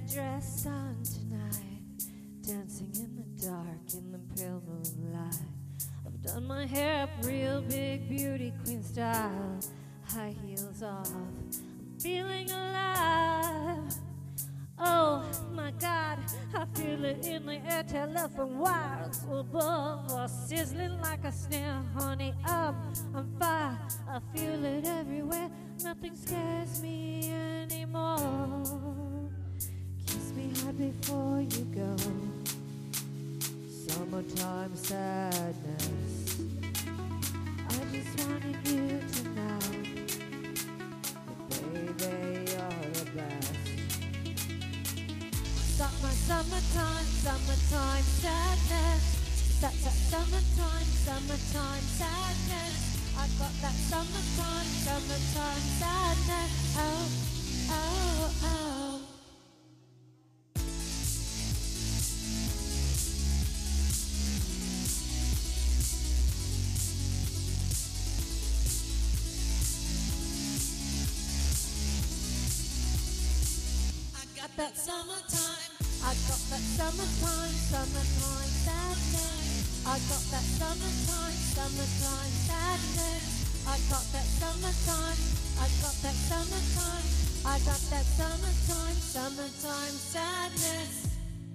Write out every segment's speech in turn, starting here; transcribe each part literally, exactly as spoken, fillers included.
red dress on tonight, dancing in the dark in the pale moonlight. I've done my hair up real big beauty queen style, high heels off, I'm feeling alive. Oh my God, I feel it in the air, telephone wires above are sizzling like a snare. Honey, I'm on fire, I feel it everywhere. Nothing scares me anymore. Kiss me hard before you go. Summertime sadness. I just wanted you to know that baby, you're the best. Stop my summertime, summertime sadness. Stop that summertime, summertime sadness. I got that summertime, summertime sadness. Oh, oh, oh. I got that summertime. I got that summertime, summertime sadness. I got that summertime, summertime sadness. I got that summertime, I got that summertime. I got that summertime, summertime sadness.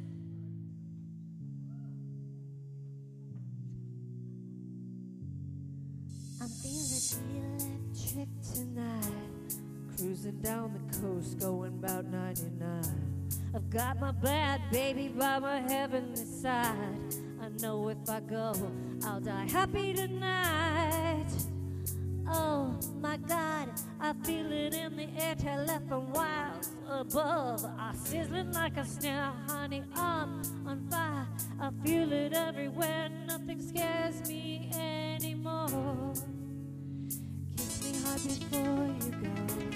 I'm feeling electric tonight, cruising down the coast, going about ninety-nine. I've got my bad baby by my heavenly side. I know if I go, I'll die happy tonight. Oh my God, I feel it in the air, telephone wires above are sizzling like a snare. Honey, I'm on fire, I feel it everywhere. Nothing scares me anymore. Kiss me hard before you go.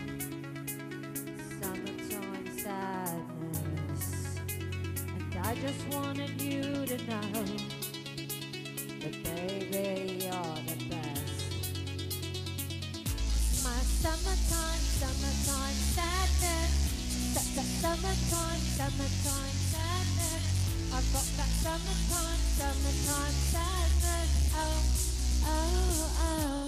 Summertime sadness. And I just wanted you to know that baby, you're the best. My summertime, summertime sadness. That, that summertime, summertime sadness. I've got that summertime, summertime sadness. Oh, oh, oh.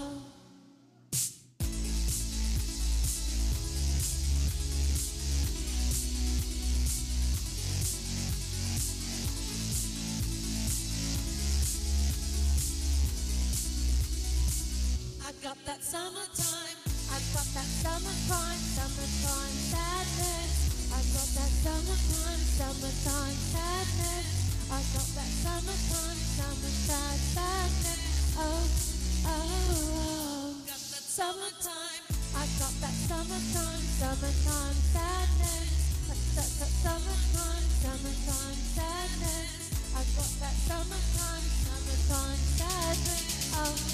I got that summertime, I got that summertime, summertime sadness. I got that summertime, summertime sadness. I got that summertime, summertime sadness. Oh, oh, oh. Got that summertime, I got that summertime, summertime sadness. I got that summertime, summertime sadness. I got that summertime, summertime sadness. Oh.